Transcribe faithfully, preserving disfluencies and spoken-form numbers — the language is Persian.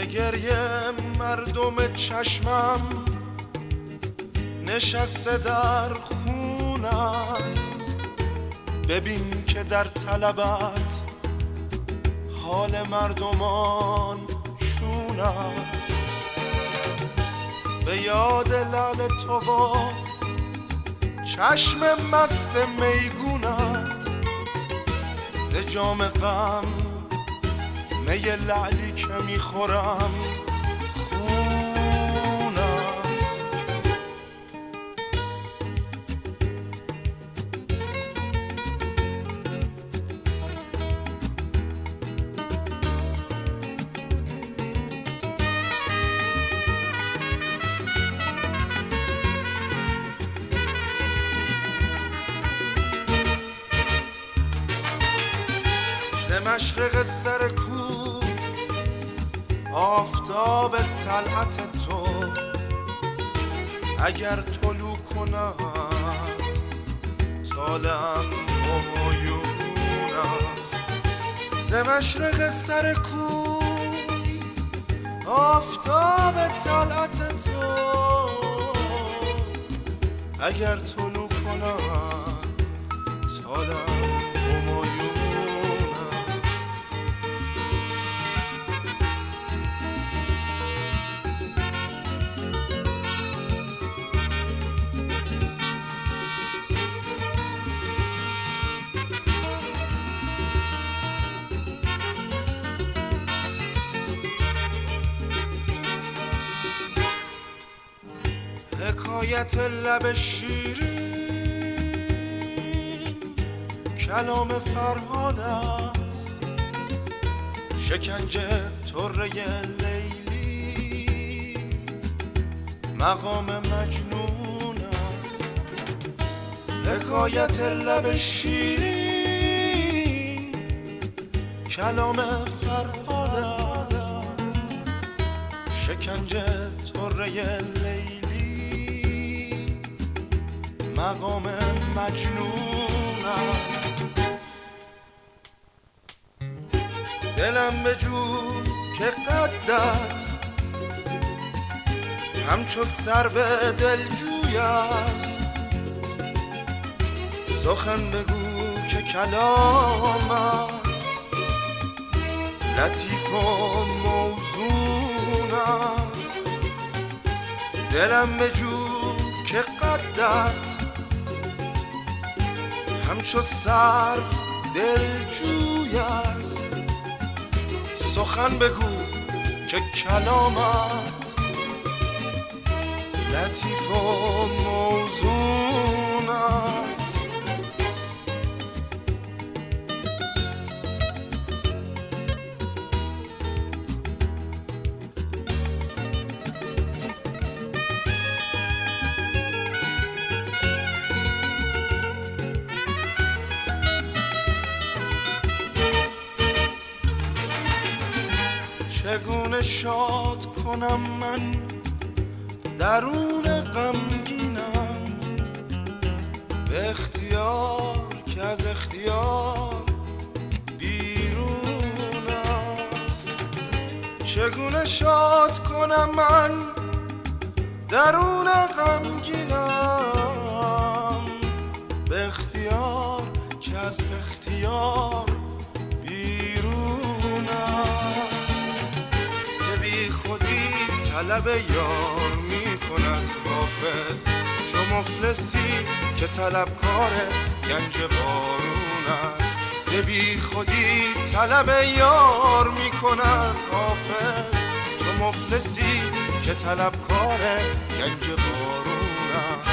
گریه مردم چشمم نشسته در خون است. ببین که در طلبت حال مردمان چون است. به یاد لعل تو و چشم مست میگونت ز جام غم می لعلی که میخورم خون است. ز مشرق سر کو آفتاب طلعت تو اگر طلوع کند طالعم همایون است. ز مشرق سر کو آفتاب طلعت تو اگر طلوع کند طالعم همایون. حکایت لب شیرین کلام فرهاد است. شکنجه طره لیلی مقام مجنون است. حکایت لب شیرین کلام فرهاد است. شکنجه طره لیلی مقام مجنون است. دلم بجو که قدت همچو سرو دلجوی است. سخن بگو که کلامت لطیف و موزون است. دلم بجو که قدت همچو سرو دلجوی است. سخن بگو که کلامت لطیف و موزون است. چگونه شاد کنم من درون غمگینم به اختیار که از اختیار بیرون است. چگونه شاد کنم من درون غمگینم به اختیار که از اختیار بیرون است. طلب یار می کند حافظ چو مفلسی که طلبکار گنج بارون است. ز بی خودی طلب یار می کند حافظ چو مفلسی که طلبکار گنج بارون است.